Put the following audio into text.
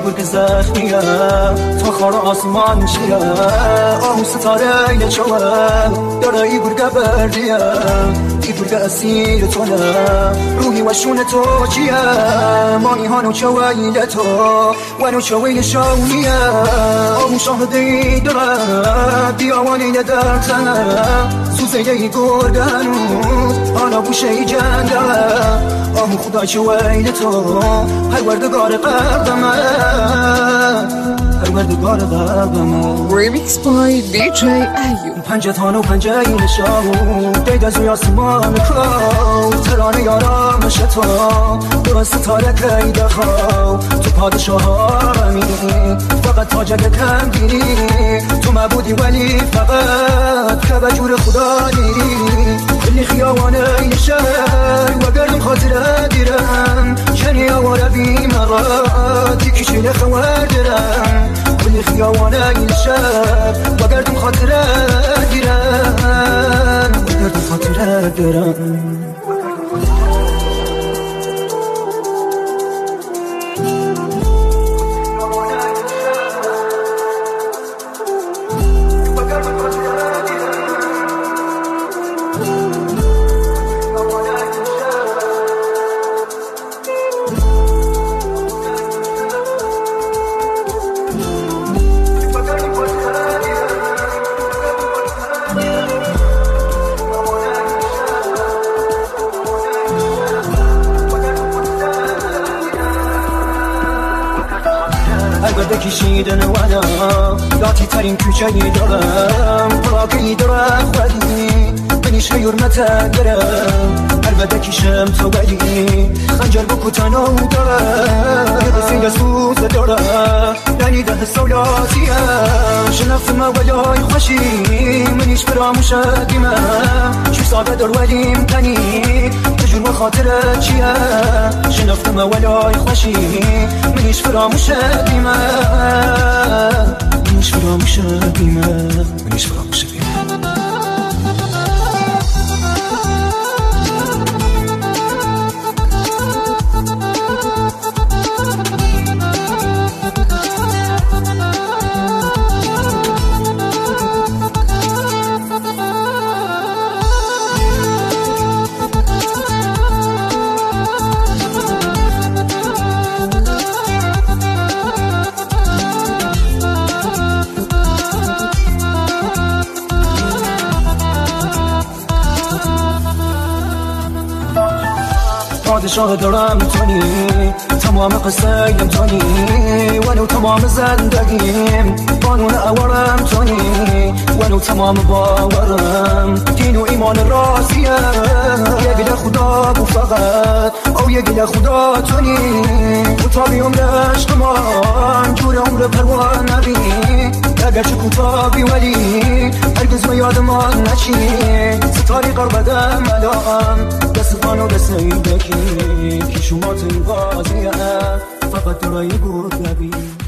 گرگ زخمیم تا خار آسمان چیه آهو ستاره اینه چوه داره ای گرگ بردیم ای گرگ اسیر تو نه روحی و شون تو چیه مانی هانو چوه ایله تو ونو چوه ایله شونیه آهو شاهده ای داره بیاوان ایله درتنه سوزه ای گرگ هنوز آنا بوشه ای جنده آهو خدا چوه ایله تو پروردگار قلبمه پروردگار قلبمه Remix by DJ Ayub پنجه تان و پنجه این شاو دید از روی آسمان کو ترانه آرامش تو درست ستاره قیده خواو تو پادشاه آرامی فقط تاجگ کم گیری تو مبودی ولی فقط که بجور خدا نیری بلی خیاوانه این شهر و گردم خاطره دیرم کنی آواره بی مقاتی کشیل خوار درم بلی خیاوانه این شهر و گردم خاطره دیرم و گردم خاطره دیرم البته کشیدن وانا لاتی ترین کوچه ای دارم پاکی دارم خودی منیش حرمت دارم البته کشم تو ولی خنجر با کتانو دارم بسیار سوز دارم یعنی ده سولاتیم شنفت ما ولای خوشی منیش فراموش دیمم شو ساده دار ولیم تنی تجربه خاطره چیه شنفت ما ولای خوشی منیش فراموش دیمم منیش فراموش دیمم منیش فراموش دیمم پادشاه دارم تونی تمام قصه ایم تونی ولو تمام زندگیم قانون اورم تونی ولو تمام باورم دین و ایمان راستیم یه گل خدا بو فقط او یه گل خدا تونی کتابی عمر عشق من جور عمر پروان نبی اگر چه کتابی ولی هرگز ما یاد ما نچی ستاری قربدم الان دست خانو دست این بکی که شما تنگازیم فقط دارایی بود نبی